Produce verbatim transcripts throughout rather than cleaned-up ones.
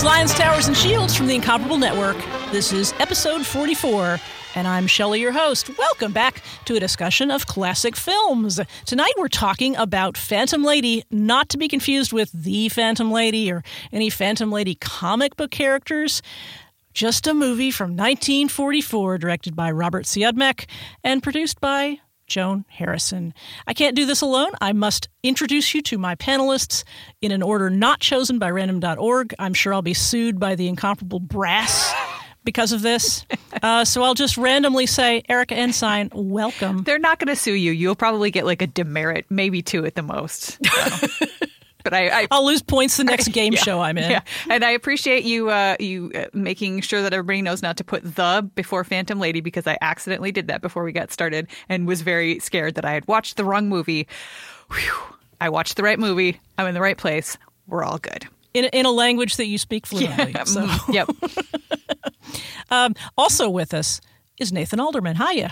Lions, Towers, and Shields from the Incomparable Network. This is episode forty-four, and I'm Shelley, your host. Welcome back to a discussion of classic films. Tonight we're talking about Phantom Lady, not to be confused with The Phantom Lady or any Phantom Lady comic book characters. Just a movie from nineteen forty-four, directed by Robert Siodmak and produced by Joan Harrison. I can't do this alone. I must introduce you to my panelists in an order not chosen by random dot org. I'm sure I'll be sued by the incomparable brass because of this. Uh, so I'll just randomly say, Erica Ensign, welcome. They're not going to sue you. You'll probably get like a demerit, maybe two at the most. So. But I, I, I'll lose points the next game yeah, show I'm in. Yeah. And I appreciate you uh, you uh, making sure that everybody knows not to put the before Phantom Lady, because I accidentally did that before we got started and was very scared that I had watched the wrong movie. Whew. I watched the right movie. I'm in the right place. We're all good. In, in a language that you speak fluently. Yeah. So. Yep. um, also with us is Nathan Alderman. Hiya.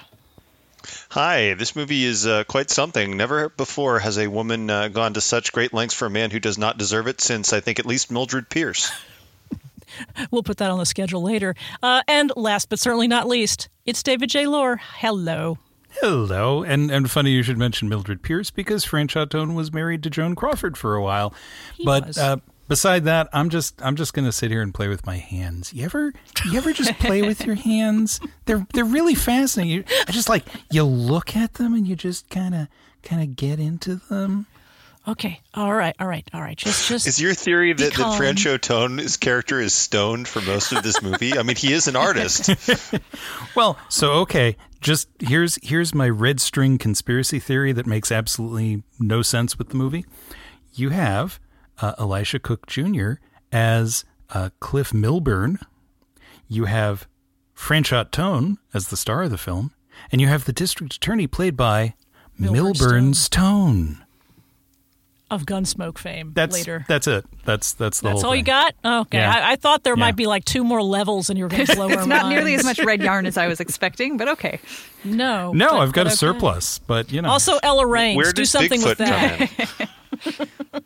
Hi, this movie is uh, quite something. Never before has a woman uh, gone to such great lengths for a man who does not deserve it since, I think, at least Mildred Pierce. We'll put that on the schedule later. Uh, and last but certainly not least, it's David J. Lohr. Hello. Hello. And and funny you should mention Mildred Pierce, because Fran Chateau was married to Joan Crawford for a while. He but was. Uh, beside that, I'm just I'm just going to sit here and play with my hands. You ever you ever just play with your hands? They're they're really fascinating. You, I just like you look at them and you just kind of kind of get into them. Okay. All right. All right. All right. Just, just. Is your theory that, calm. that Fran Chateau's character is stoned for most of this movie? I mean, he is an artist. Well, so okay, just here's here's my red string conspiracy theory that makes absolutely no sense with the movie. You have uh, Elisha Cook Junior as uh, Cliff Milburn. You have Fran Chateau as the star of the film, and you have the district attorney played by Milburn Milburn Stone. Of Gunsmoke fame That's later. that's it. That's that's the That's whole all thing. you got? Oh, okay. Yeah. I, I thought there Yeah. might be like two more levels and you were going to blow our It's not nearly as minds. much red yarn as I was expecting, but okay. No. No, but- I've got but a okay. surplus, but you know. Also, Ella Raines. Where Do does something Bigfoot with that. come in?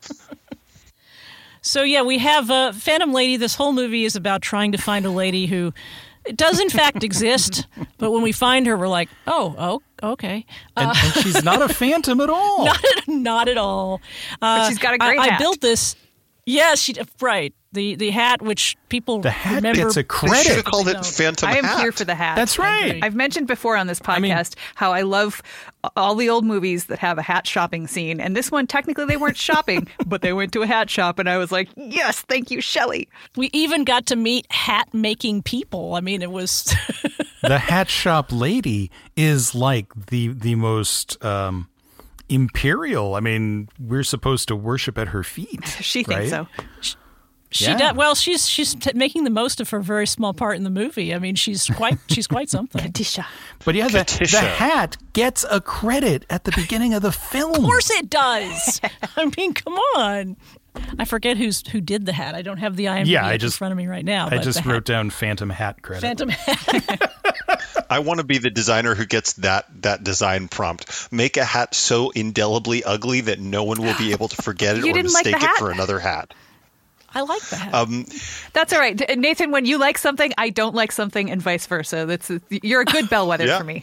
So, yeah, we have uh, Phantom Lady. This whole movie is about trying to find a lady who does, in fact, exist. But when we find her, we're like, oh, oh, okay. and, and she's not a phantom at all. Not at, not at all. Uh, But she's got a great I, I hat. built this. Yes, she right. The the hat, which people The hat remember. gets a They credit. should have called it No. Phantom I am Hat. here for the hat. That's I right. agree. I've mentioned before on this podcast mean- how I love all the old movies that have a hat shopping scene. And this one, technically, they weren't shopping, but they went to a hat shop. And I was like, yes, thank you, Shelley. We even got to meet hat-making people. I mean, it was... The hat shop lady is like the the most um, imperial. I mean, we're supposed to worship at her feet. She thinks right? so. She Yeah. does, well, she's she's t- making the most of her very small part in the movie. I mean, she's quite she's quite something. Of Tisha. But yeah, the, Katisha. the hat gets a credit at the beginning of the film. course it does. I mean, come on. I forget who's who did the hat. I don't have the I M D B Yeah, I up just- in front of me right now. I but just the wrote hat, down Phantom Hat credit. Phantom hat. I want to be the designer who gets that that design prompt. Make a hat so indelibly ugly that no one will be able to forget it You or didn't like mistake the it hat? for another hat. I like the hat. Um, That's all right. Nathan, when you like something, I don't like something and vice versa. That's You're a good bellwether Yeah. for me.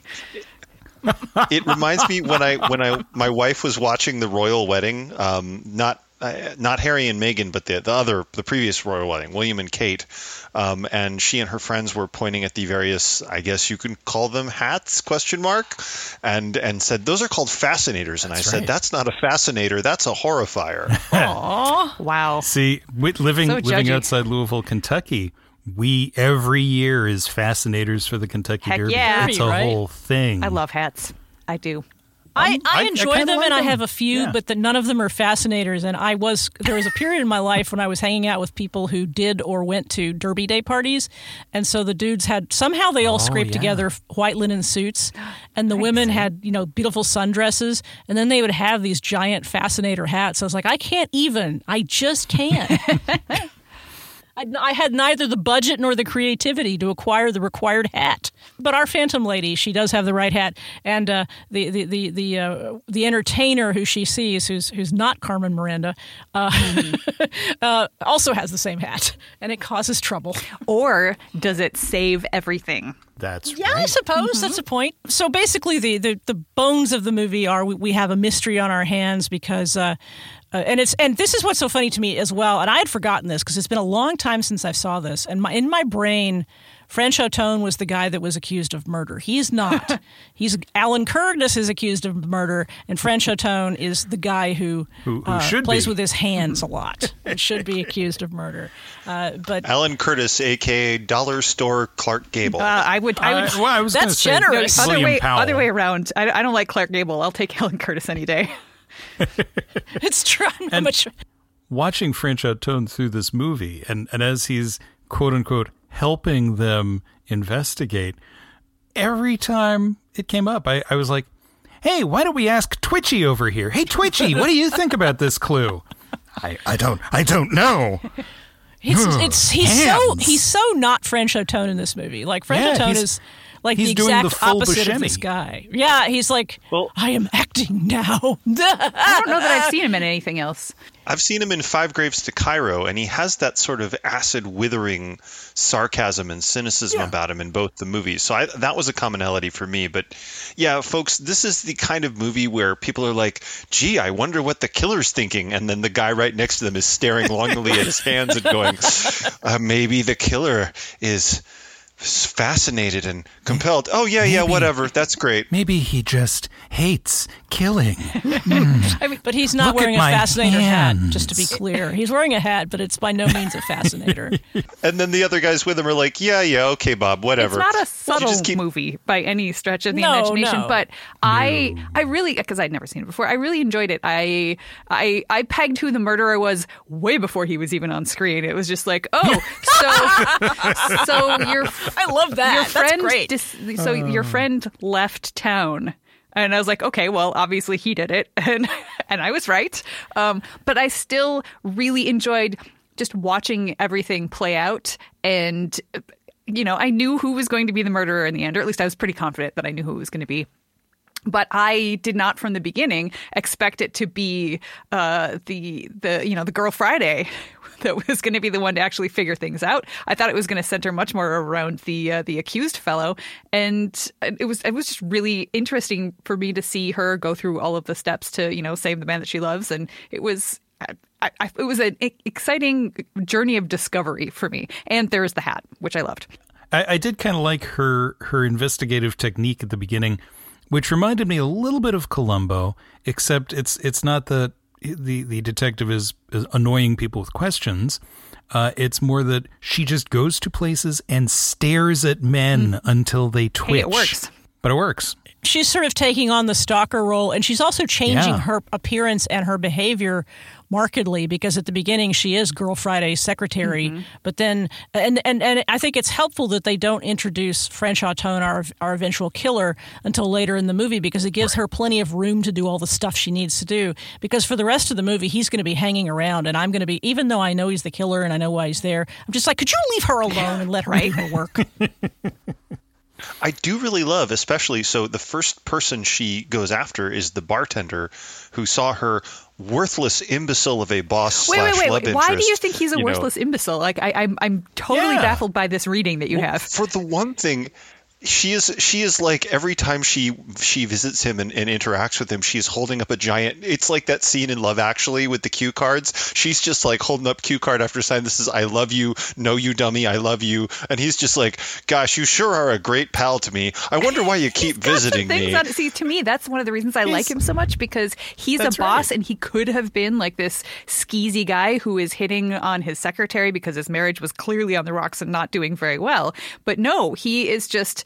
It reminds me when I when I my wife was watching the royal wedding, um, not uh, not Harry and Meghan, but the the other the previous royal wedding, William and Kate, um, and she and her friends were pointing at the various, I guess you can call them hats question mark, and and said those are called fascinators, and That's I said right. that's not a fascinator, that's a horrifier. Aw. Wow. See, with living So living judgy. outside Louisville, Kentucky, we every year is Fascinators for the Kentucky Heck Derby. yeah. It's a Right? whole thing. I love hats. I do. I, I- I I enjoy kinda them, like and I them. have a few, Yeah. but the, none of them are fascinators. And I was there was a period in my life when I was hanging out with people who did or went to Derby Day parties, and so the dudes had somehow they all Oh, scraped yeah. together white linen suits, and the women had you know beautiful sundresses, and then they would have these giant fascinator hats. I was like, I can't even, I just can't. I, I had neither the budget nor the creativity to acquire the required hat. But our Phantom Lady, she does have the right hat, and uh, the the the the, uh, the entertainer who she sees, who's who's not Carmen Miranda, uh, mm-hmm. uh, also has the same hat, and it causes trouble. Or does it save everything? That's yeah, right. I suppose mm-hmm. that's a point. So basically, the, the, the bones of the movie are we, we have a mystery on our hands because, uh, uh, and it's and this is what's so funny to me as well. And I had forgotten this because it's been a long time since I saw this, and my, in my brain, Frank Autun was the guy that was accused of murder. He's not. He's Alan Curtis is accused of murder, and Frank Autun is the guy who, who, who uh, should plays be. with his hands a lot and should be accused of murder. Uh, but Alan Curtis, aka Dollar Store Clark Gable. Uh, I would. I would. Uh, well, I was That's gonna say generous. other William way. Powell. Other way around. I, I don't like Clark Gable. I'll take Alan Curtis any day. it's true. I'm And much. watching Frank Autun through this movie, and, and as he's quote unquote helping them investigate, every time it came up, I, I was like, hey, why don't we ask Twitchy over here? Hey, Twitchy, what do you think about this clue? I, I don't I don't know. It's, it's he's so Hands. he's so not Frank Autun in this movie. Like Frank Yeah, Autun he's- is like he's the doing exact the full opposite of Buscemi. this guy. Yeah, he's like, Well- I am acting now. I don't know that I've seen him in anything else. I've seen him in Five Graves to Cairo, and he has that sort of acid, withering sarcasm and cynicism Yeah. about him in both the movies. So I, that was a commonality for me. But yeah, folks, this is the kind of movie where people are like, gee, I wonder what the killer's thinking. And then the guy right next to them is staring longingly at his hands and going, uh, maybe the killer is fascinated and compelled. Oh, yeah, yeah, Maybe. whatever. That's great. Maybe he just hates killing. I mean, but he's not Look at wearing a my fascinator hat, just to be hands. clear. He's wearing a hat, but it's by no means a fascinator. And then the other guys with him are like, yeah, yeah, okay, Bob, whatever. It's not a You subtle just keep- movie by any stretch of the No, imagination, no. but I, I really, because I'd never seen it before, I really enjoyed it. I, I, I pegged who the murderer was way before he was even on screen. It was just like, oh, so, so your, I love that. your That's friend, great. dis- so your friend left town. And I was like, okay, well, obviously he did it, and and I was right. Um, but I still really enjoyed just watching everything play out, and you know, I knew who was going to be the murderer in the end, or at least I was pretty confident that I knew who it was going to be. But I did not, from the beginning, expect it to be uh, the the you know the girl Friday that was going to be the one to actually figure things out. I thought it was going to center much more around the uh, the accused fellow, and it was it was just really interesting for me to see her go through all of the steps to you know save the man that she loves, and it was. I, I, it was an exciting journey of discovery for me. And there's the hat, which I loved. I, I did kind of like her her investigative technique at the beginning, which reminded me a little bit of Columbo, except it's it's not that the the detective is, is annoying people with questions. Uh, it's more that she just goes to places and stares at men mm. until they twitch. Hey, it works. But it works. She's sort of taking on the stalker role, and she's also changing Yeah. her appearance and her behavior markedly, because at the beginning she is Girl Friday's secretary, mm-hmm. but then and, and and I think it's helpful that they don't introduce Frank Autun, our our eventual killer, until later in the movie, because it gives right. her plenty of room to do all the stuff she needs to do, because for the rest of the movie he's going to be hanging around, and I'm going to be, even though I know he's the killer and I know why he's there, I'm just like, could you leave her alone and let her do her work? I do really love, especially, so the first person she goes after is the bartender who saw her worthless imbecile of a boss Wait, slash wait, wait, love wait. interest. Why do you think he's a you worthless know. imbecile? Like, I, I'm, I'm totally Yeah. baffled by this reading that you Well, have. For the one thing, she is she is like, every time she she visits him and, and interacts with him, she's holding up a giant. It's like that scene in Love Actually with the cue cards. She's just like holding up cue card after sign. This is I love you, no you dummy, I love you. And he's just like, gosh, you sure are a great pal to me. I wonder why you keep He's got some visiting things me. on- see, to me, that's one of the reasons I He's- like him so much, because he's a That's boss, right. and he could have been like this skeezy guy who is hitting on his secretary because his marriage was clearly on the rocks and not doing very well. But no, he is just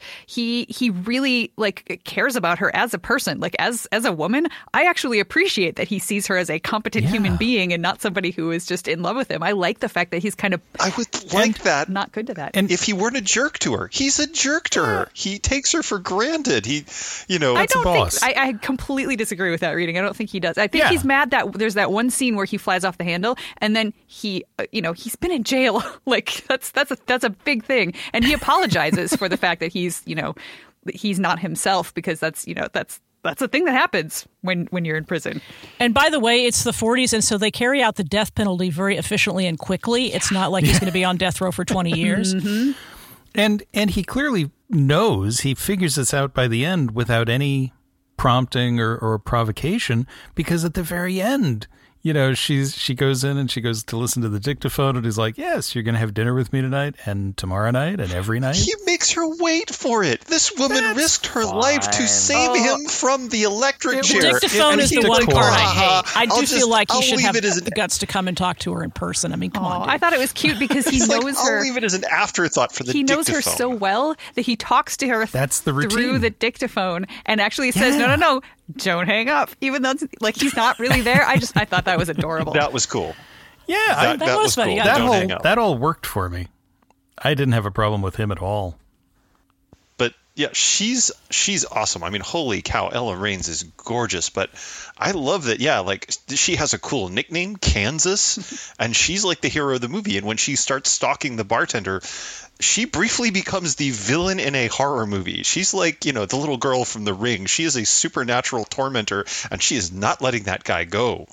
he he really like cares about her as a person, like as as a woman. I actually appreciate that he sees her as a competent Yeah. human being and not somebody who is just in love with him. I like the fact that he's kind of I would like that. not good to that. And- If he weren't a jerk to her, he's a jerk to her. He takes her for granted. He, you know, I That's a don't boss. think I, I completely disagree with that reading. I don't think he does. I think Yeah. he's mad that there's that one scene where he flies off the handle, and then he, uh, you know, he's been in jail. Like that's that's a that's a big thing, and he apologizes for the fact that he's, you know, he's not himself because that's, you know, that's that's a thing that happens when when you're in prison. And by the way, it's the forties, and so they carry out the death penalty very efficiently and quickly. It's not like he's going to be on death row for twenty years. Mm-hmm. And and he clearly knows, he figures this out by the end without any prompting or, or provocation, because at the very end, you know, she's she goes in and she goes to listen to the dictaphone, and he's like, yes, you're going to have dinner with me tonight and tomorrow night and every night. he makes her wait for it. This woman That's risked her fine. life to save Oh. him from the electric The chair. dictaphone And is he the was one like, part I "Ah, hate. I do I'll feel just- like he I'll should leave have it as an the guts to come and talk to her in person. I mean, come Oh, on, dude. I thought it was cute because he It's like, knows I'll her. leave it as an afterthought for the He knows dictaphone. her so well that he talks to her That's the through routine. the dictaphone and actually says, Yeah. no, no, no, don't hang up. Even though it's, like he's not really there. I just I thought that was adorable. That was cool. Yeah, I, That, that that was was funny. cool. Yeah. that Don't all hang up. that all worked for me. I didn't have a problem with him at all. But yeah, she's she's awesome. I mean, holy cow, Ella Raines is gorgeous. But I love that. Yeah, like she has a cool nickname, Kansas, and she's like the hero of the movie. And when she starts stalking the bartender, she briefly becomes the villain in a horror movie. She's like, you know, the little girl from The Ring. She is a supernatural tormentor, and she is not letting that guy go.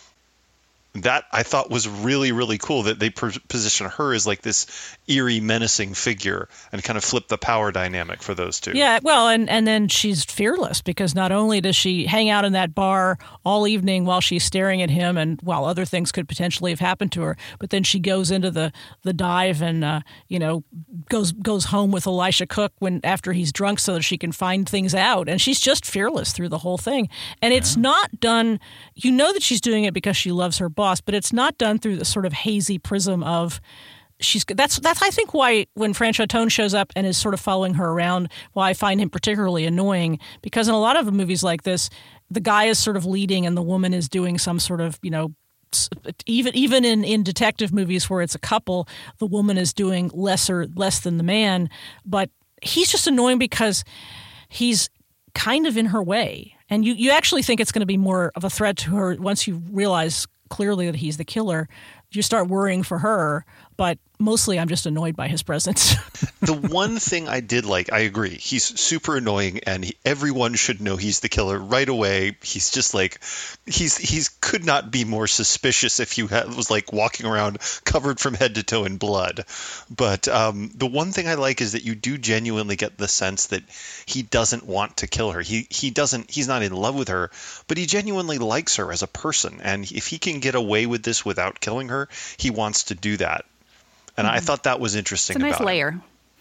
That I thought was really, really cool that they per- position her as like this eerie, menacing figure and kind of flip the power dynamic for those two. Yeah, well, and, and then she's fearless because not only does she hang out in that bar all evening while she's staring at him and while other things could potentially have happened to her, but then she goes into the, the dive and, uh, you know, goes goes home with Elisha Cook when after he's drunk so that she can find things out. And she's just fearless through the whole thing. And it's not done, you know that she's doing it because she loves her boss, but it's not done through the sort of hazy prism of she's that's that's I think why when Franchot Tone shows up and is sort of following her around, why I find him particularly annoying, because in a lot of movies like this, the guy is sort of leading and the woman is doing some sort of, you know, s- even even in, in detective movies where it's a couple, the woman is doing lesser less than the man, but he's just annoying because he's kind of in her way. And you, you actually think it's going to be more of a threat to her once you realize clearly that he's the killer. You start worrying for her, but mostly I'm just annoyed by his presence. The one thing I did like, I agree, he's super annoying, and he, everyone should know he's the killer right away. He's just like, he's he's could not be more suspicious if you had, was like walking around covered from head to toe in blood. But um, the one thing I like is that you do genuinely get the sense that he doesn't want to kill her. He he doesn't. He's not in love with her, but he genuinely likes her as a person. And if he can get away with this without killing her, he wants to do that. And I thought that was interesting. It's a nice about him. layer.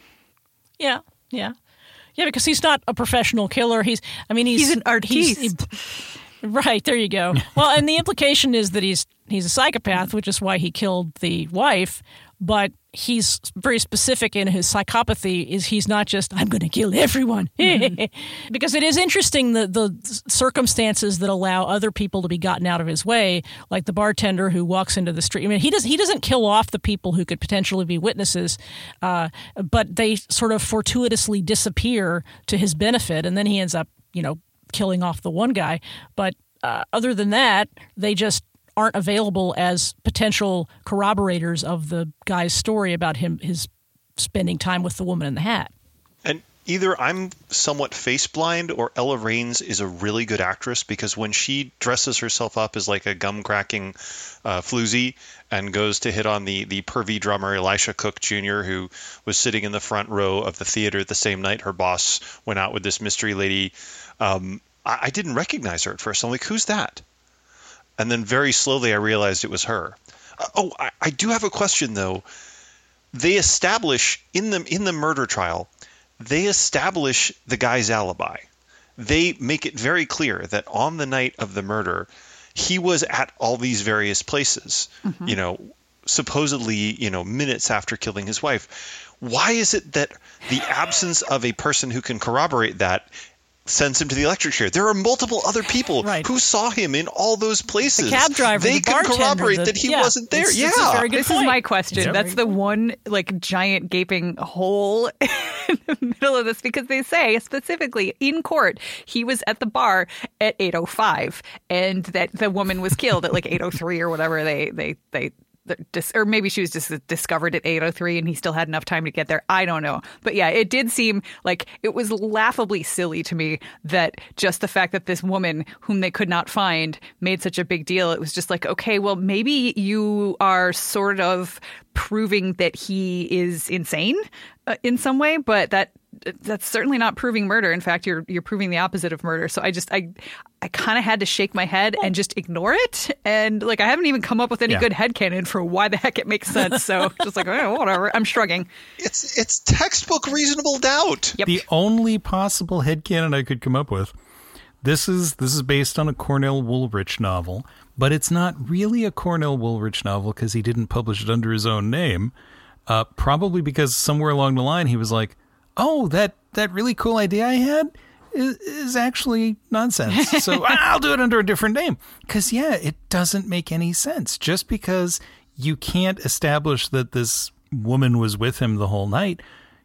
Yeah, yeah. Yeah, because he's not a professional killer. He's, I mean, he's... He's an artiste. he's- right, there you go. Well, and the implication is that he's he's a psychopath, which is why he killed the wife, but he's very specific in his psychopathy, is he's not just, I'm going to kill everyone. Because it is interesting the, the circumstances that allow other people to be gotten out of his way, like the bartender who walks into the street. I mean, he, does, he doesn't kill off the people who could potentially be witnesses, uh, but they sort of fortuitously disappear to his benefit, and then he ends up, you know, killing off the one guy. But uh, other than that, they just aren't available as potential corroborators of the guy's story about him, his spending time with the woman in the hat. And either I'm somewhat face blind or Ella Raines is a really good actress, because when she dresses herself up as like a gum cracking uh, floozy and goes to hit on the, the pervy drummer Elisha Cook Junior, who was sitting in the front row of the theater the same night her boss went out with this mystery lady, um, I, I didn't recognize her at first. I'm like, who's that? And then very slowly I realized it was her. Uh, oh, I, I do have a question though. They establish in the in the murder trial, they establish the guy's alibi. They make it very clear that on the night of the murder, he was at all these various places. Mm-hmm. You know, supposedly, you know, minutes after killing his wife. Why is it that the absence of a person who can corroborate that sends him to the electric chair? There are multiple other people right. who saw him in all those places. The cab driver, they the can bartender, corroborate the, that he yeah, wasn't there. it's, yeah, it's a very good this point. is my question. Yep. That's the one like giant gaping hole in the middle of this, because they say specifically in court he was at the bar at eight oh five and that the woman was killed at like eight oh three or whatever they they they. Or maybe she was just discovered at eight oh three and he still had enough time to get there. I don't know. But yeah, it did seem like it was laughably silly to me that just the fact that this woman whom they could not find made such a big deal. It was just like, okay, well, maybe you are sort of proving that he is insane uh, in some way, but that that's certainly not proving murder. In fact, you're you're proving the opposite of murder. So I just I I kind of had to shake my head and just ignore it. And like I haven't even come up with any Yeah. good headcanon for why the heck it makes sense. So just like, oh, whatever. I'm shrugging. it's it's textbook reasonable doubt. Yep. The only possible headcanon I could come up with, this is this is based on a Cornell Woolrich novel, but it's not really a Cornell Woolrich novel because he didn't publish it under his own name. Uh, probably because somewhere along the line he was like, oh, that, that really cool idea I had is, is actually nonsense. So I'll do it under a different name. Because, yeah, it doesn't make any sense. Just because you can't establish that this woman was with him the whole night,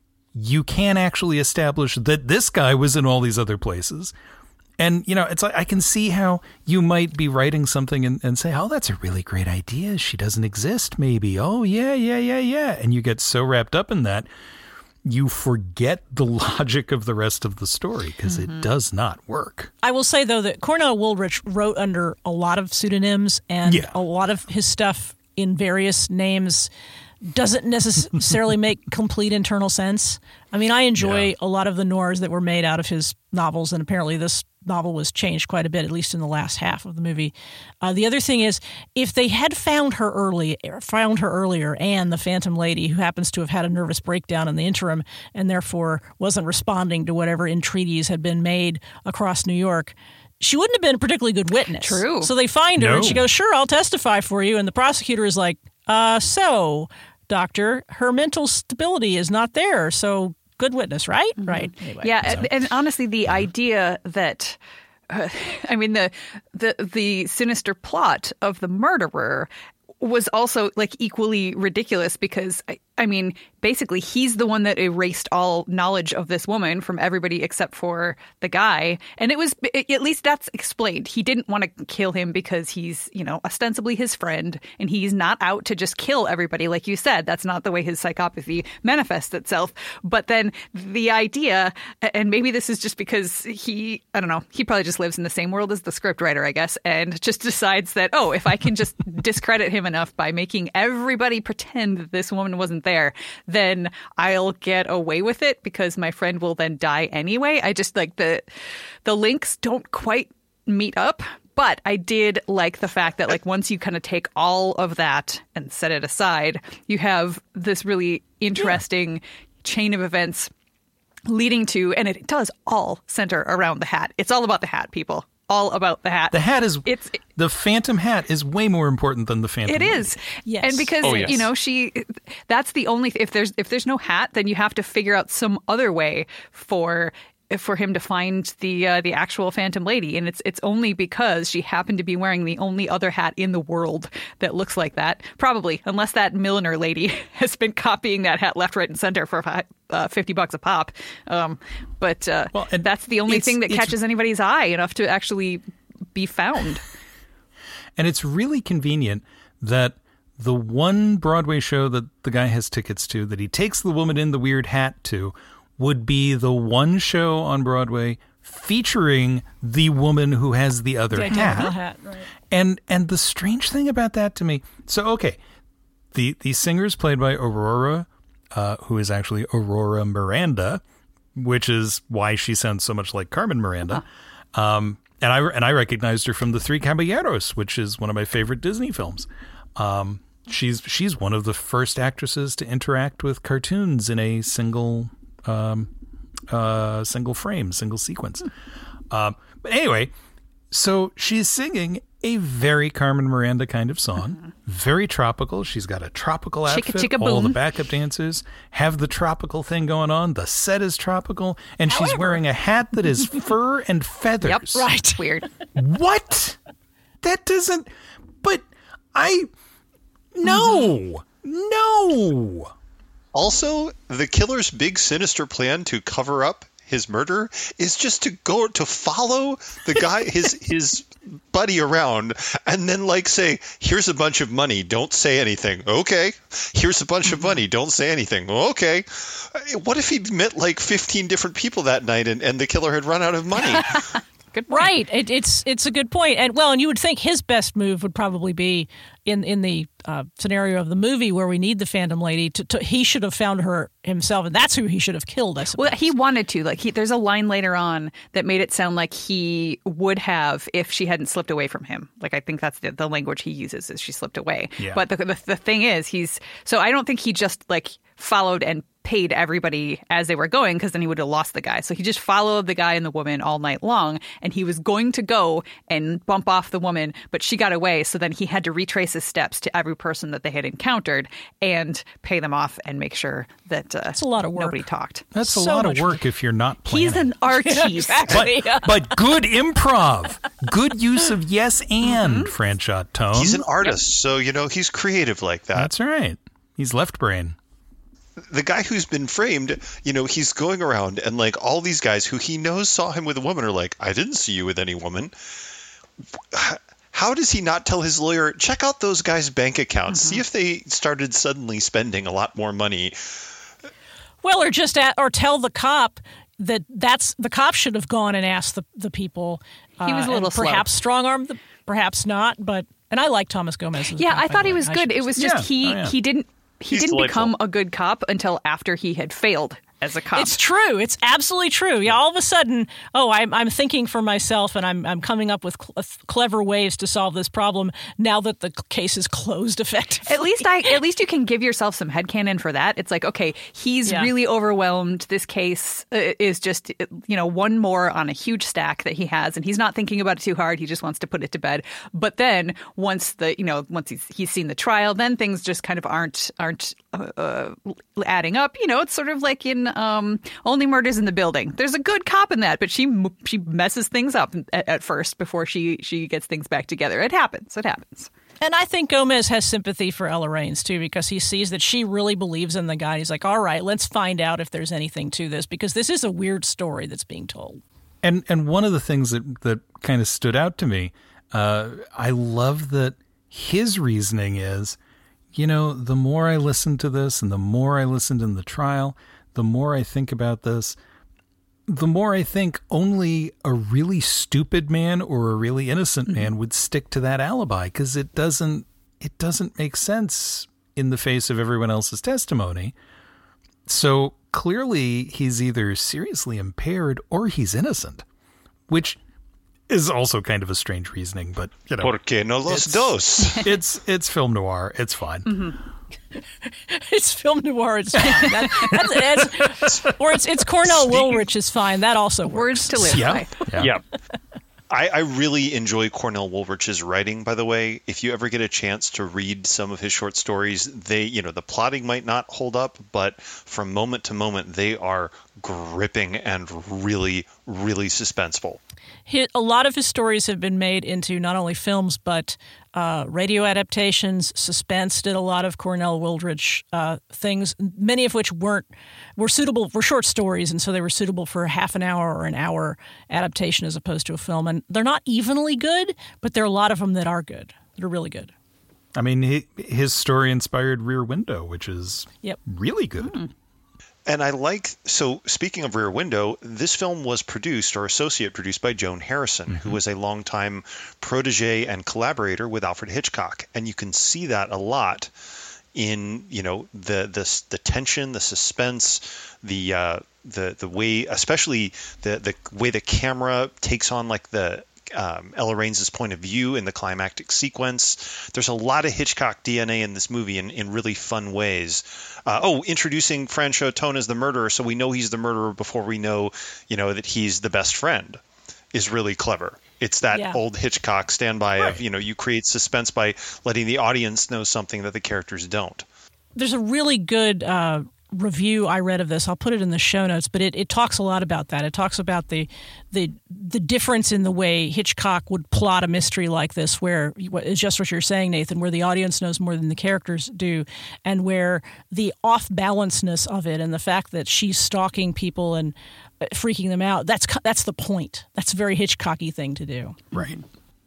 you can actually establish that this guy was in all these other places. And, you know, it's like I can see how you might be writing something and, and say, oh, that's a really great idea. She doesn't exist, maybe. Oh, yeah, yeah, yeah, yeah. And you get so wrapped up in that, you forget the logic of the rest of the story because mm-hmm. it does not work. I will say, though, that Cornell Woolrich wrote under a lot of pseudonyms, and Yeah. a lot of his stuff in various names doesn't necessarily make complete internal sense. I mean, I enjoy Yeah. a lot of the noirs that were made out of his novels, and apparently this novel was changed quite a bit, at least in the last half of the movie. Uh, the other thing is, if they had found her early, found her earlier, Anne, the Phantom Lady, who happens to have had a nervous breakdown in the interim and therefore wasn't responding to whatever entreaties had been made across New York, she wouldn't have been a particularly good witness. True. So they find her No. and she goes, sure, I'll testify for you. And the prosecutor is like, uh, so, doctor, her mental stability is not there. So good witness, right? Mm-hmm. Right. Anyway, Yeah, so. and, and honestly, the idea that, uh, I mean, the the the sinister plot of the murderer was also like equally ridiculous because, I, I mean, basically he's the one that erased all knowledge of this woman from everybody except for the guy. And it was, at least that's explained. He didn't want to kill him because he's, you know, ostensibly his friend and he's not out to just kill everybody. Like you said, that's not the way his psychopathy manifests itself. But then the idea, and maybe this is just because he, I don't know, he probably just lives in the same world as the scriptwriter, I guess, and just decides that, oh, if I can just discredit him enough by making everybody pretend that this woman wasn't there, then I'll get away with it because my friend will then die anyway. I just like the the links don't quite meet up. But I did like the fact that like once you kind of take all of that and set it aside, you have this really interesting yeah. chain of events leading to, and it does all center around the hat. It's all about the hat, people. All about the hat. The hat is it's the Phantom hat is way more important than the Phantom. It is, yes, and because oh, yes. you know she, that's the only if there's if there's no hat, then you have to figure out some other way for for him to find the uh, the actual Phantom Lady, and it's it's only because she happened to be wearing the only other hat in the world that looks like that. Probably, unless that milliner lady has been copying that hat left, right, and center for uh, fifty bucks a pop. Um, but uh, well, and that's the only thing that catches anybody's eye enough to actually be found. And it's really convenient that the one Broadway show that the guy has tickets to, that he takes the woman in the weird hat to, would be the one show on Broadway featuring the woman who has the other the hat. hat right. And and the strange thing about that to me, so okay, the the singer is played by Aurora, uh, who is actually Aurora Miranda, which is why she sounds so much like Carmen Miranda. Huh. Um, and I and I recognized her from The Three Caballeros, which is one of my favorite Disney films. Um, she's she's one of the first actresses to interact with cartoons in a single. Um, uh, single frame, single sequence. Um, but anyway, so she's singing a very Carmen Miranda kind of song, mm-hmm. very tropical. She's got a tropical outfit. Chicka, chicka, all boom. the backup dancers have the tropical thing going on. The set is tropical, and However. she's wearing a hat that is fur and feathers. Yep, Right. Weird. What? That doesn't. But I. No. Mm-hmm. No. Also, the killer's big sinister plan to cover up his murder is just to go to follow the guy, his his buddy around, and then like say, here's a bunch of money, don't say anything. Okay. Here's a bunch of money, don't say anything. Okay. What if he'd met like fifteen different people that night and, and the killer had run out of money? Good point. Right. It, it's it's a good point. And well, and you would think his best move would probably be in in the uh, scenario of the movie where we need the Phantom Lady. To, to he should have found her himself, and that's who he should have killed. I suppose. Well, he wanted to. Like, he, there's a line later on that made it sound like he would have if she hadn't slipped away from him. Like, I think that's the, the language he uses is she slipped away. Yeah. But the, the the thing is, he's so I don't think he just like followed and paid everybody as they were going, because then he would have lost the guy. So he just followed the guy and the woman all night long, and he was going to go and bump off the woman, but she got away. So then he had to retrace his steps to every person that they had encountered and pay them off and make sure that uh, That's a lot of work. nobody talked. That's a So lot much of work if you're not planning. He's an artiste. Exactly. But, but good improv. Good use of yes and, Mm-hmm. Franchot Tone. He's an artist, so, you know, he's creative like that. That's right. He's left brain. The guy who's been framed, you know, he's going around and like all these guys who he knows saw him with a woman are like, I didn't see you with any woman. How does he not tell his lawyer, check out those guys' bank accounts, Mm-hmm. see if they started suddenly spending a lot more money? Well, or just at, or tell the cop that that's the cop should have gone and asked the the people. He was a uh, little and slow. perhaps strong armed, the, perhaps not. But and I like Thomas Gomez. as a Yeah, cop, I by thought the he way. was I good. should- It was just Yeah. he Oh, yeah. he didn't he He's didn't delightful. become a good cop until after he had failed as a cop. It's true. It's absolutely true. Yeah. All of a sudden, oh, I'm I'm thinking for myself, and I'm I'm coming up with cl- clever ways to solve this problem. Now that the case is closed, effectively. At least I at least you can give yourself some headcanon for that. It's like, okay, he's Yeah. really overwhelmed. This case uh, is just, you know, one more on a huge stack that he has, and he's not thinking about it too hard. He just wants to put it to bed. But then once the, you know, once he's he's seen the trial, then things just kind of aren't aren't uh, uh, adding up. You know, it's sort of like in um, Only Murders in the Building. There's a good cop in that, but she she messes things up at, at first before she she gets things back together. It happens. It happens. And I think Gomez has sympathy for Ella Raines, too, because he sees that she really believes in the guy. He's like, all right, let's find out if there's anything to this, because this is a weird story that's being told. And and one of the things that, that kind of stood out to me, uh, I love that his reasoning is, you know, the more I listen to this and the more I listened in the trial, the more I think about this, the more I think only a really stupid man or a really innocent man would stick to that alibi, because it doesn't it doesn't make sense in the face of everyone else's testimony. So clearly he's either seriously impaired or he's innocent, which is also kind of a strange reasoning, but you know, Por qué no los it's- dos? it's it's film noir. It's fine. It's film noir. It's fine. That, that's, it's, or it's it's Cornell Woolrich is fine. That also works. Words to live Yeah. by. Yeah. Yeah. I, I really enjoy Cornell Woolrich's writing, by the way. If you ever get a chance to read some of his short stories, they, you know, the plotting might not hold up, but from moment to moment, they are gripping and really, really suspenseful. He, a lot of his stories have been made into not only films, but uh, radio adaptations. Suspense did a lot of Cornell Woolrich uh, things, many of which weren't were suitable were short stories, and so they were suitable for a half an hour or an hour adaptation as opposed to a film. And they're not evenly good, but there are a lot of them that are good. That are really good. I mean, he, his story inspired Rear Window, which is Yep. really good. Mm. And I like, so speaking of Rear Window, this film was produced or associate produced by Joan Harrison, who was a longtime protege and collaborator with Alfred Hitchcock. And you can see that a lot in, you know, the the, the tension, the suspense, the uh, the the way, especially the, the way the camera takes on like the Um, Ella Raines' point of view in the climactic sequence. There's a lot of Hitchcock D N A in this movie in, in really fun ways. Uh, oh, introducing Franchot Tone as the murderer, so we know he's the murderer before we know, you know, that he's the best friend. is really clever. It's that Yeah. old Hitchcock standby Right. of, you know, you create suspense by letting the audience know something that the characters don't. There's a really good uh, review I read of this. I'll put it in the show notes, but it, it talks a lot about that. It talks about the the the difference in the way Hitchcock would plot a mystery like this, where it's just what you're saying, Nathan, where the audience knows more than the characters do, and where the off-balanceness of it and the fact that she's stalking people and uh, freaking them out, that's that's the point. That's a very Hitchcocky thing to do. Right.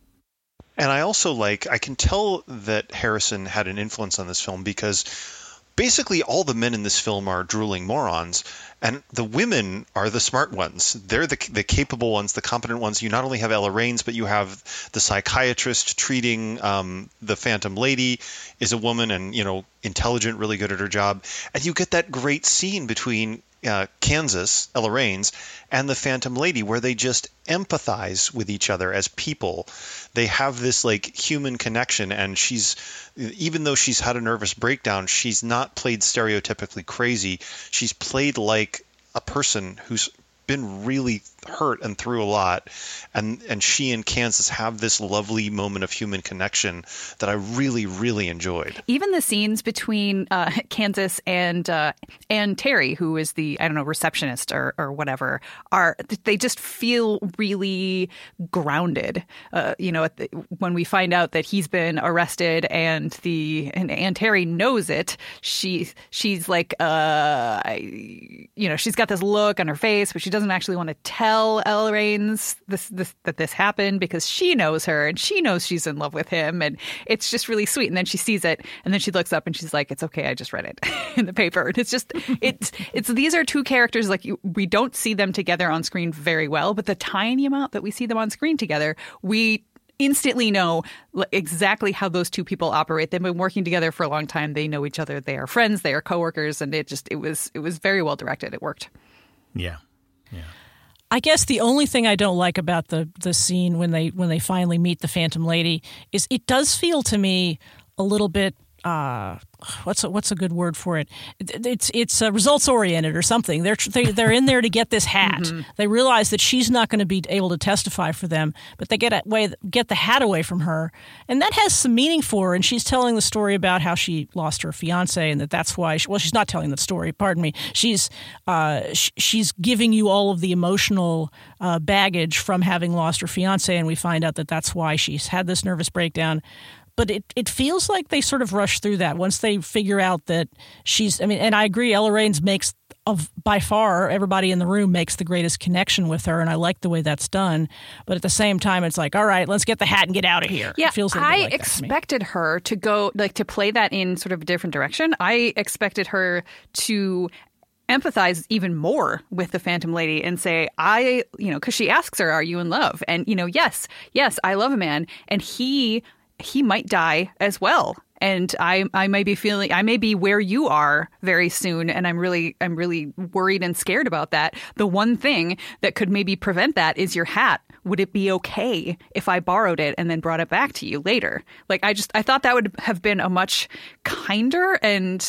And I also like, I can tell that Harrison had an influence on this film because basically all the men in this film are drooling morons, and the women are the smart ones. They're the the capable ones, the competent ones. You not only have Ella Raines, but you have the psychiatrist treating um, the Phantom Lady is a woman and, you know, intelligent, really good at her job. And you get that great scene between uh, Kansas, Ella Raines, and the Phantom Lady where they just empathize with each other as people. They have this like human connection, and she's, even though she's had a nervous breakdown, she's not played stereotypically crazy. She's played like a person who's been really hurt and through a lot, and and she and Kansas have this lovely moment of human connection that I really really enjoyed. Even the scenes between uh, Kansas and uh, and Terry, who is the, I don't know, receptionist or, or whatever, are they just feel really grounded. Uh, you know, at the, when we find out that he's been arrested and the and, and Terry knows it, she she's like, uh, I, you know, she's got this look on her face, but she doesn't actually want to tell Ella Raines this, this that this happened because she knows her and she knows she's in love with him, and it's just really sweet. And then she sees it, and then she looks up and she's like, "It's okay, I just read it in the paper." And it's just it's it's these are two characters like you, we don't see them together on screen very well, but the tiny amount that we see them on screen together, we instantly know exactly how those two people operate. They've been working together for a long time. They know each other. They are friends. They are coworkers, and it just it was it was very well directed. It worked. Yeah. Yeah. I guess the only thing I don't like about the the scene when they when they finally meet the Phantom Lady is it does feel to me a little bit uh, what's a, what's a good word for it? it it's it's uh, results oriented or something. They're they, they're in there to get this hat. Mm-hmm. They realize that she's not going to be able to testify for them, but they get away get the hat away from her, and that has some meaning for her. And she's telling the story about how she lost her fiance, and that that's why. She, well, she's not telling that story. Pardon me. She's uh, sh- she's giving you all of the emotional uh, baggage from having lost her fiance, and we find out that that's why she's had this nervous breakdown. But it, it feels like they sort of rush through that once they figure out that she's, I mean, and I agree, Ella Raines makes, of by far, everybody in the room makes the greatest connection with her, and I like the way that's done. But at the same time, it's like, all right, let's get the hat and get out of here. Yeah, it feels a I like expected her to go, like, to play that in sort of a different direction. I expected her to empathize even more with the Phantom Lady and say, I, you know, because she asks her, are you in love? And, you know, yes, yes, I love a man. And he... he might die as well. And I I may be feeling I may be where you are very soon, and I'm really I'm really worried and scared about that. The one thing that could maybe prevent that is your hat. Would it be okay if I borrowed it and then brought it back to you later? Like I just I thought that would have been a much kinder and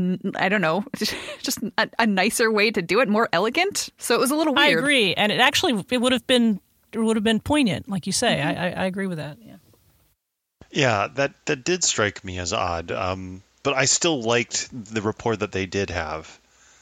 I don't know, just a, a nicer way to do it, more elegant. So it was a little weird. I agree, and it actually it would have been it would have been poignant, like you say. Mm-hmm. I, I I agree with that. Yeah. Yeah, that, that did strike me as odd, um, but I still liked the rapport that they did have.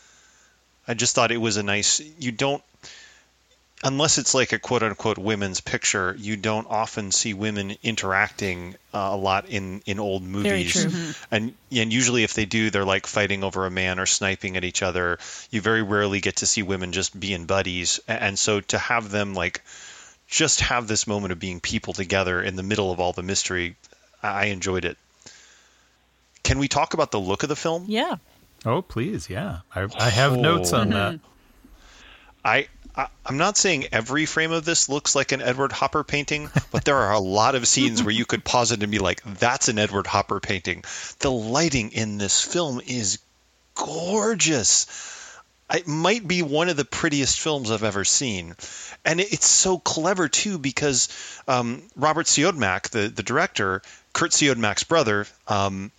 I just thought it was a nice, you don't, unless it's like a quote-unquote women's picture, you don't often see women interacting uh, a lot in, in old movies. Very true. Mm-hmm. And, and usually if they do, they're like fighting over a man or sniping at each other. You very rarely get to see women just being buddies. And so to have them like just have this moment of being people together in the middle of all the mystery, I enjoyed it. Can we talk about the look of the film? Yeah. Oh, please, yeah. I, I have oh. notes on that. I, I, I'm not saying every frame of this looks like an Edward Hopper painting, but there are a lot of scenes where you could pause it and be like, that's an Edward Hopper painting. The lighting in this film is gorgeous. It might be one of the prettiest films I've ever seen. And it's so clever, too, because um, Robert Siodmak, the, the director, Kurt Siodmak's brother, um,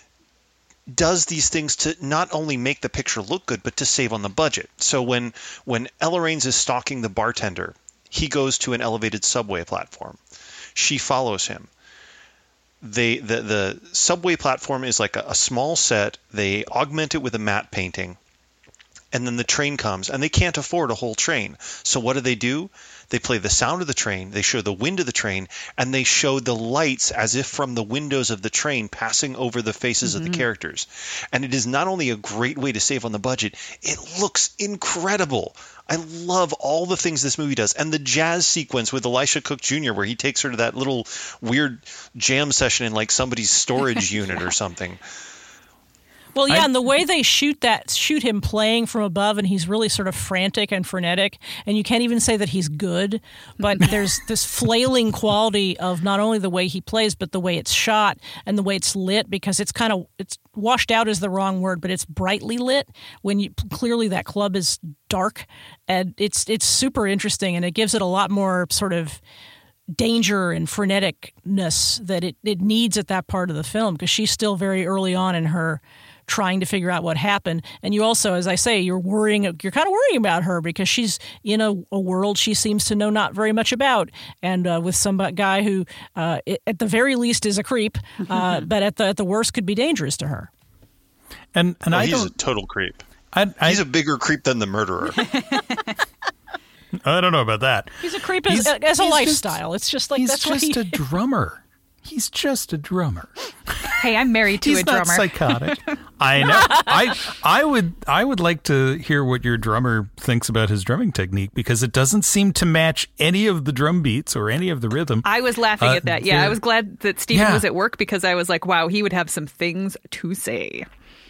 does these things to not only make the picture look good, but to save on the budget. So when, when Ella Raines is stalking the bartender he goes to an elevated subway platform. She follows him. They the the subway platform is like a, a small set. They augment it with a matte painting, and then the train comes, and they can't afford a whole train. So what do they do? They play the sound of the train, they show the wind of the train, and they show the lights as if from the windows of the train passing over the faces mm-hmm. of the characters. And it is not only a great way to save on the budget, it looks incredible. I love all the things this movie does. And the jazz sequence with Elisha Cook Junior where he takes her to that little weird jam session in like somebody's storage unit or something. Well, yeah, I, and the way they shoot that, shoot him playing from above, and he's really sort of frantic and frenetic, and you can't even say that he's good, but there's this flailing quality of not only the way he plays, but the way it's shot and the way it's lit, because it's kind of, it's washed out is the wrong word, but it's brightly lit when you, clearly that club is dark, and it's it's super interesting, and it gives it a lot more sort of danger and freneticness that it, it needs at that part of the film, because she's still very early on in her trying to figure out what happened. And you also, as I say, you're worrying, you're kind of worrying about her because she's in a, a world she seems to know not very much about, and uh, with some guy who, uh, at the very least, is a creep, uh, but at the at the worst could be dangerous to her. And and well, I he's don't, a total creep. I, I, he's a bigger creep than the murderer. I don't know about that. He's a creep as, as a lifestyle. Just, it's just like he's that's just what he... a drummer. He's just a drummer. Hey, I'm married to he's a drummer. He's not psychotic. I know. I I would I would like to hear what your drummer thinks about his drumming technique, because it doesn't seem to match any of the drum beats or any of the rhythm. I was laughing uh, at that. Yeah, I was glad that Stephen yeah. was at work, because I was like, wow, he would have some things to say.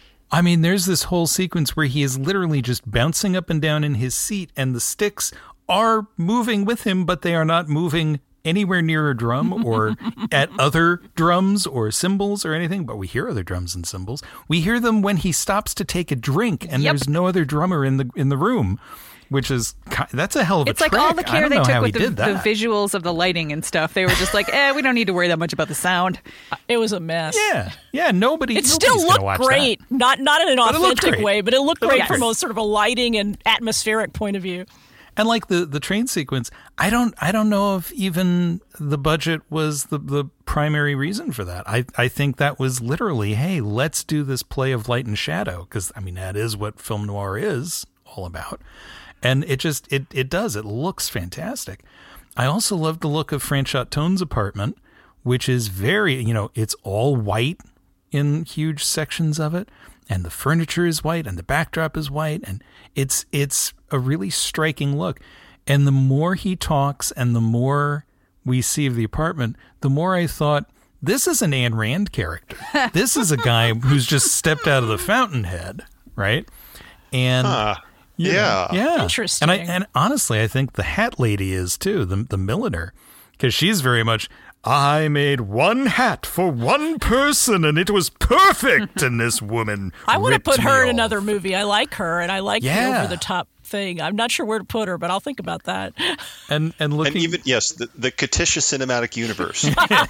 I mean, there's this whole sequence where he is literally just bouncing up and down in his seat, and the sticks are moving with him, but they are not moving anywhere near a drum or at other drums or cymbals or anything. But we hear other drums and cymbals. We hear them when he stops to take a drink, and yep. there's no other drummer in the in the room, which is that's a hell of a it's trick. It's like all the care they took with the, the that. visuals of the lighting and stuff. They were just like, eh, we don't need to worry that much about the sound. It was a mess. Yeah, yeah. Nobody. It still looked great, that. not not in an but authentic way, but it looked great yes. from a sort of a lighting and atmospheric point of view. And like the, the train sequence, I don't I don't know if even the budget was the, the primary reason for that. I, I think that was literally, hey, let's do this play of light and shadow, because I mean that is what film noir is all about. And it just it it does. It looks fantastic. I also love the look of Franchot Tone's apartment, which is very, you know, it's all white in huge sections of it. And the furniture is white, and the backdrop is white, and it's it's a really striking look. And the more he talks, and the more we see of the apartment, the more I thought, this is an Ayn Rand character. This is a guy who's just stepped out of the fountainhead, right? And huh. you yeah, know, yeah, interesting. And I and honestly, I think the hat lady is too, the the milliner, because she's very much. I made one hat for one person, and it was perfect. And this woman, I want to put her in off. another movie. I like her, and I like yeah. the over the top thing. I'm not sure where to put her, but I'll think about that. And and looking, and even yes, the, the Katisha cinematic universe,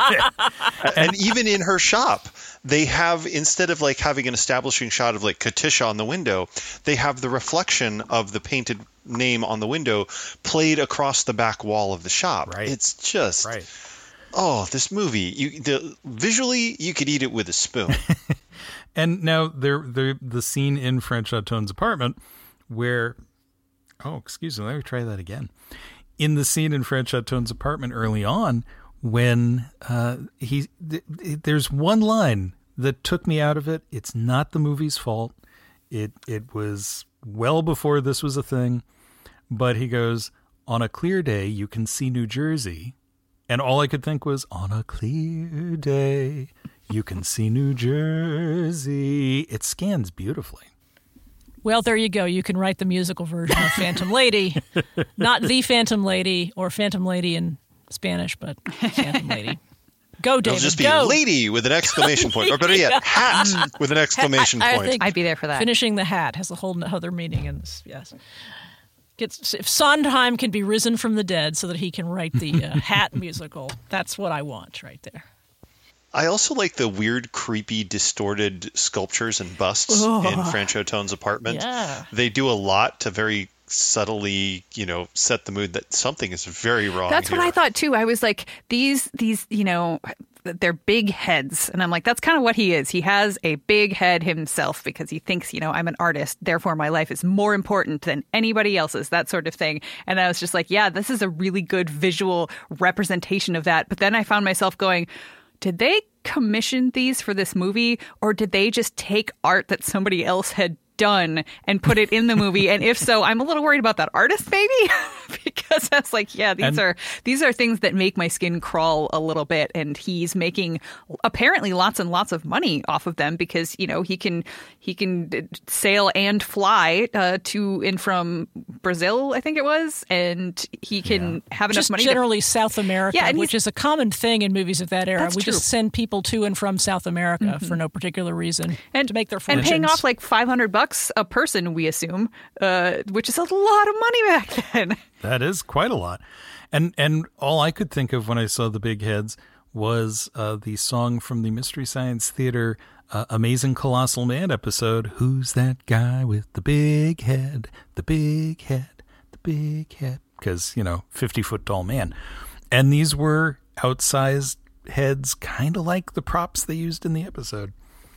and even in her shop, they have, instead of like having an establishing shot of like Katisha on the window, they have the reflection of the painted name on the window played across the back wall of the shop. Right. It's just. Right. Oh, this movie! You the visually, you could eat it with a spoon. And now there, there, the scene in Franchot Tone's apartment, where, oh, excuse me, let me try that again. In the scene in Franchot Tone's apartment early on, when uh, he, th- there's one line that took me out of it. It's not the movie's fault. It, it was well before this was a thing, but he goes, "On a clear day, you can see New Jersey." And all I could think was, on a clear day, you can see New Jersey. It scans beautifully. Well, there you go. You can write the musical version of Phantom Lady. Not the Phantom Lady or Phantom Lady in Spanish, but Phantom Lady. Go, David, It'll just be go. lady with an exclamation point. Or better yet, hat with an exclamation I, I point. think I'd be there for that. Finishing the hat has a whole other meaning in this, yes. Gets, if Sondheim can be risen from the dead so that he can write the uh, Hat musical, that's what I want right there. I also like the weird, creepy, distorted sculptures and busts oh. in Franchot Tone's apartment. Yeah. They do a lot to very subtly, you know, set the mood that something is very wrong. That's here. what I thought too. I was like, these, these, you know, they're big heads. And I'm like, that's kind of what he is. He has a big head himself because he thinks, you know, I'm an artist. Therefore, my life is more important than anybody else's, that sort of thing. And I was just like, yeah, this is a really good visual representation of that. But then I found myself going, did they commission these for this movie, or did they just take art that somebody else had done and put it in the movie? And if so, I'm a little worried about that artist, maybe, because I was like, yeah, these and, are these are things that make my skin crawl a little bit. And he's making apparently lots and lots of money off of them because, you know, he can he can sail and fly uh, to and from Brazil, I think it was, and he can yeah. have enough just money. Generally, to, South America, yeah, which is a common thing in movies of that era. That's we true. just send people to and from South America mm-hmm. for no particular reason and to make their fortunes. And paying off like five hundred bucks a person, we assume, uh, which is a lot of money back then. That is quite a lot. And and all I could think of when I saw the big heads was uh, the song from the Mystery Science Theater uh, Amazing Colossal Man episode, Who's That Guy with the Big Head, the Big Head, the Big Head, because, you know, fifty-foot tall man. And these were outsized heads, kind of like the props they used in the episode.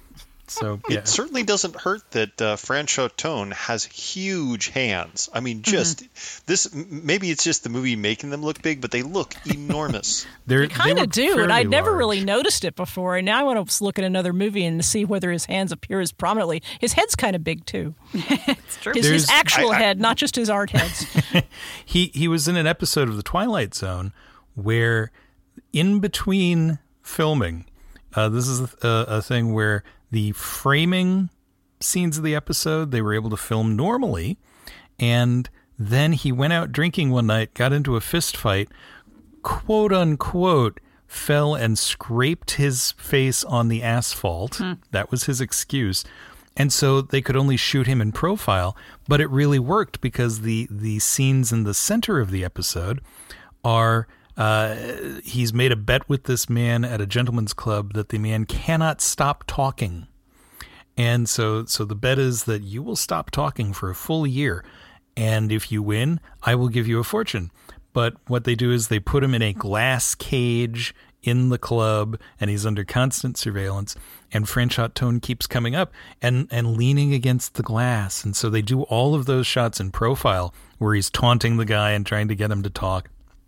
So yeah. It certainly doesn't hurt that uh, Franchot Tone has huge hands. I mean, just mm-hmm. this. Maybe it's just the movie making them look big, but they look enormous. They kind of do, and I'd never really noticed it before. And now I want to look at another movie and see whether his hands appear as prominently. His head's kind of big too. It's true. His, his actual I, I, head, not just his art heads. he he was in an episode of The Twilight Zone where, in between filming, uh, this is a, a thing where the framing scenes of the episode, they were able to film normally. And then he went out drinking one night, got into a fist fight, quote unquote, fell and scraped his face on the asphalt. Hmm. That was his excuse. And so they could only shoot him in profile. But it really worked because the, the scenes in the center of the episode are... Uh, he's made a bet with this man at a gentleman's club that the man cannot stop talking. And so so the bet is that you will stop talking for a full year. And if you win, I will give you a fortune. But what they do is they put him in a glass cage in the club, and he's under constant surveillance. And Franchot Tone keeps coming up and, and leaning against the glass. And so they do all of those shots in profile where he's taunting the guy and trying to get him to talk.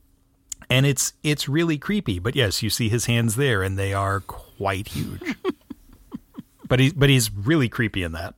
And it's it's really creepy. But yes, you see his hands there, and they are quite huge. but he but he's really creepy in that.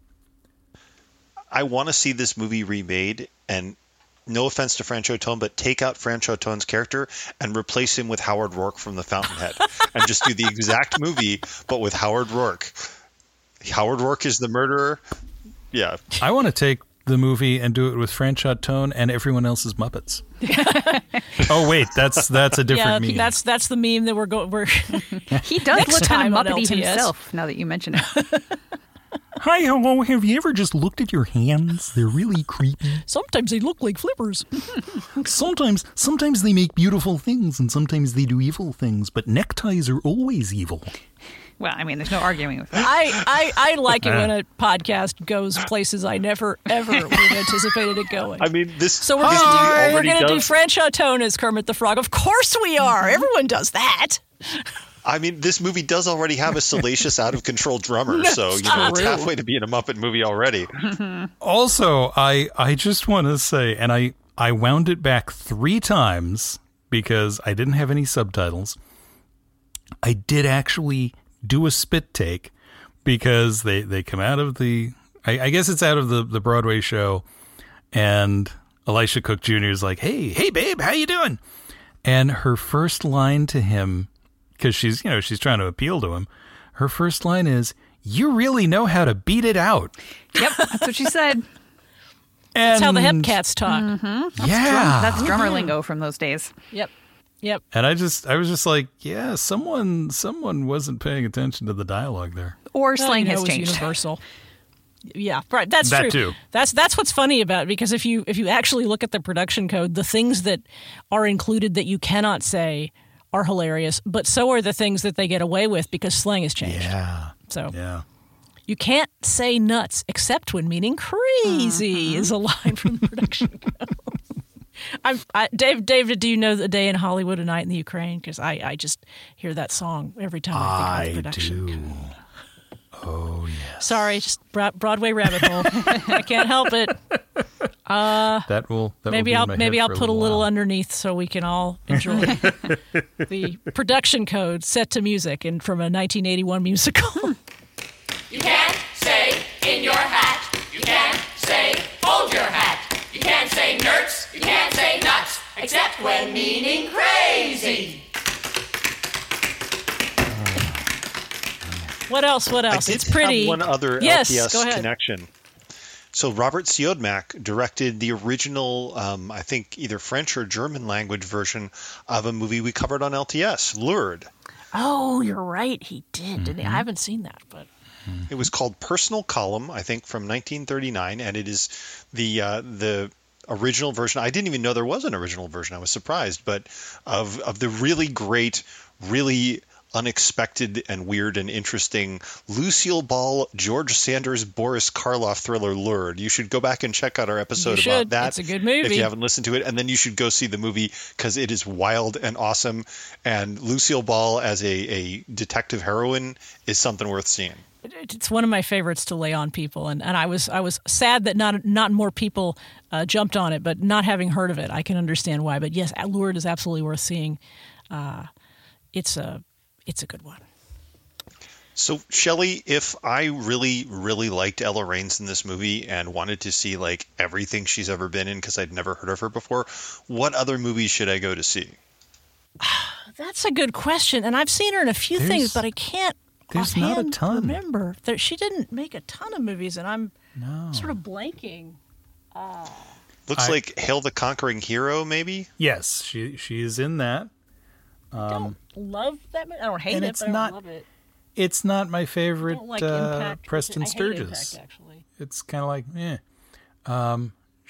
I want to see this movie remade, and no offense to Franchot Tone, but take out Franchot Tone's character and replace him with Howard Rourke from The Fountainhead, and just do the exact movie, but with Howard Rourke. Howard Rourke is the murderer. Yeah, I want to take the movie and do it with Franchot Tone and everyone else's Muppets. Oh wait, that's that's a different yeah, meme. That's that's the meme that we're going. We're he does look kind of Muppety himself. Now that you mention it. Hi, hello. Have you ever just looked at your hands? They're really creepy. Sometimes they look like flippers. sometimes, sometimes they make beautiful things, and sometimes they do evil things. But neckties are always evil. Well, I mean, there's no arguing with that. I, I, I like it when a podcast goes places I never, ever would have anticipated it going. I mean, this. So we're this going to do, we're does... do Franchot Tone as Kermit the Frog. Of course we are. Everyone does that. I mean, this movie does already have a salacious, out-of-control drummer, so you know it's halfway to being a Muppet movie already. Also, I I just want to say, and I, I wound it back three times because I didn't have any subtitles. I did actually do a spit take because they, they come out of the, I, I guess it's out of the, the Broadway show, and Elisha Cook Junior is like, hey, hey, babe, how you doing? And her first line to him, because she's, you know, she's trying to appeal to him, her first line is, you really know how to beat it out. Yep, that's what she said. And that's how the Hepcats talk. Mm-hmm. That's yeah. Drum, that's drummer lingo from those days. Yep. Yep. And I just, I was just like, yeah, someone, someone wasn't paying attention to the dialogue there. Or well, slang you know, has it was changed. Universal. Yeah, right. That's that true. Too. That's that's what's funny about it, because if you if you actually look at the production code, the things that are included that you cannot say are hilarious, but so are the things that they get away with because slang has changed. Yeah. So yeah. You can't say nuts except when meaning crazy Mm-hmm. is a line from the production code. I'm, I, Dave, David, do you know The Day in Hollywood, A Night in the Ukraine? Because I, I just hear that song every time I think about the production do. code. Oh, yes. Sorry, just Broadway rabbit hole. I can't help it. Uh, that will that maybe will be in I'll my maybe head I'll for put a little while. underneath so we can all enjoy the production code set to music and from a nineteen eighty-one musical. You can't say in your hat. You can't say hold your hat. You can't say nerds. You can't say nuts. Except when meaning crazy. What else? What I else? did It's pretty. have one other yes, L P S go ahead. connection. So Robert Siodmak directed the original, um, I think, either French or German language version of a movie we covered on L T S, Lured. Oh, you're right. He did, didn't he? I haven't seen that, but It was called Personal Column, I think, from nineteen thirty-nine, and it is the uh, the original version. I didn't even know there was an original version. I was surprised, but of of the really great, really unexpected and weird and interesting Lucille Ball, George Sanders, Boris Karloff thriller Lured. You should go back and check out our episode You about should. that. It's a good movie. If you haven't listened to it, and then you should go see the movie because it is wild and awesome. And Lucille Ball as a, a detective heroine is something worth seeing. it's one of my favorites to lay on people, and, and I was I was sad that not not more people uh, jumped on it, but not having heard of it, I can understand why. But yes, Lured is absolutely worth seeing. Uh, it's a it's a good one. So, Shelley, if I really, really liked Ella Raines in this movie and wanted to see like everything she's ever been in because I'd never heard of her before, what other movies should I go to see? That's a good question, and I've seen her in a few There's- things, but I can't. there's not a offhand ton. Remember, there, she didn't make a ton of movies, and I'm No. sort of blanking. Looks I- like Hail the Conquering Hero, maybe? Yes, she she is in that. I don't love that movie. I don't hate Um, and it, it's but I don't not love it. It's not my I favorite don't like uh, Impact. Preston I hate Sturges. Impact, actually. It's kind of like, eh. Um,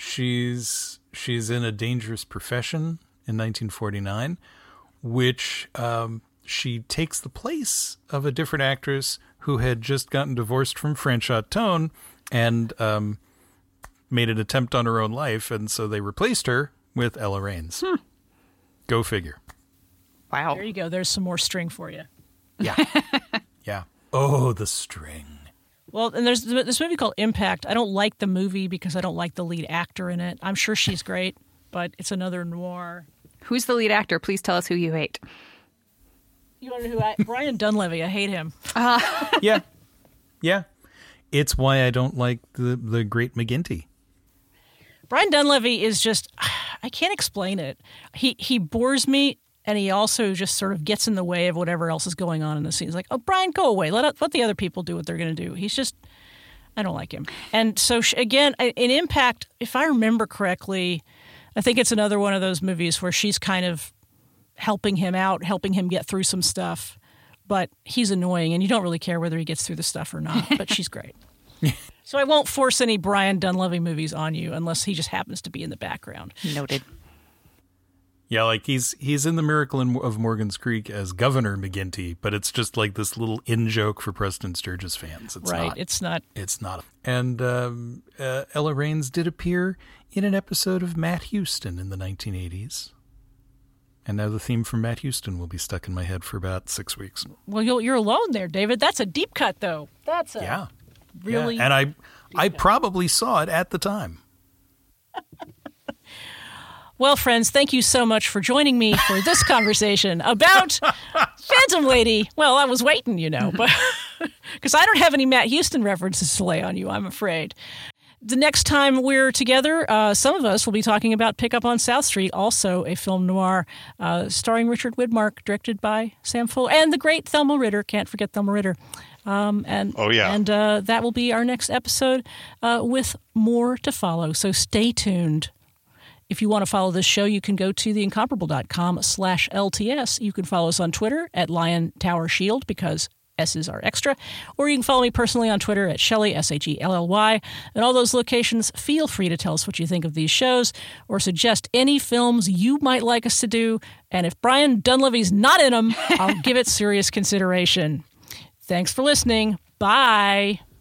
she's she's in A Dangerous Profession in nineteen forty-nine, which um, she takes the place of a different actress who had just gotten divorced from Franchot Tone and um, made an attempt on her own life, and so they replaced her with Ella Raines. Hmm. Go figure. Wow. There you go. There's some more string for you. Yeah. Yeah. Oh, the string. Well, and there's this movie called Impact. I don't like the movie because I don't like the lead actor in it. I'm sure she's great, but it's another noir. Who's the lead actor? Please tell us who you hate. You want to know who I, Brian Dunleavy. I hate him. Yeah. Yeah. It's why I don't like the, the Great McGinty. Brian Dunleavy is just, I can't explain it. He he bores me, and he also just sort of gets in the way of whatever else is going on in the scene. He's like, oh, Brian, go away. Let let the other people do what they're going to do. He's just, I don't like him. And so, she, again, in Impact, if I remember correctly, I think it's another one of those movies where she's kind of helping him out, helping him get through some stuff. But he's annoying, and you don't really care whether he gets through the stuff or not. But she's great. So I won't force any Brian Dunleavy movies on you unless he just happens to be in the background. Noted. Yeah, like he's he's in The Miracle in, of Morgan's Creek as Governor McGinty, but it's just like this little in joke for Preston Sturges fans. It's right. not. It's not. It's not. And um, uh, Ella Raines did appear in an episode of Matt Houston in the nineteen eighties. And now the theme from Matt Houston will be stuck in my head for about six weeks. Well, you're, you're alone there, David. That's a deep cut, though. That's a Yeah. really. Yeah. And I I probably saw it at the time. Well, friends, thank you so much for joining me for this conversation about Phantom Lady. Well, I was waiting, you know, but because I don't have any Matt Houston references to lay on you, I'm afraid. The next time we're together, uh, some of us will be talking about Pickup on South Street, also a film noir uh, starring Richard Widmark, directed by Sam Fuller, and the great Thelma Ritter. Can't forget Thelma Ritter. Um, and Oh, yeah. and uh, that will be our next episode uh, with more to follow. So stay tuned. If you want to follow this show, you can go to theincomparable.com slash LTS. You can follow us on Twitter at Lion Tower Shield because S's are extra. Or you can follow me personally on Twitter at Shelley, S H E L L Y. At all those locations, feel free to tell us what you think of these shows or suggest any films you might like us to do. And if Brian Dunleavy's not in them, I'll give it serious consideration. Thanks for listening. Bye.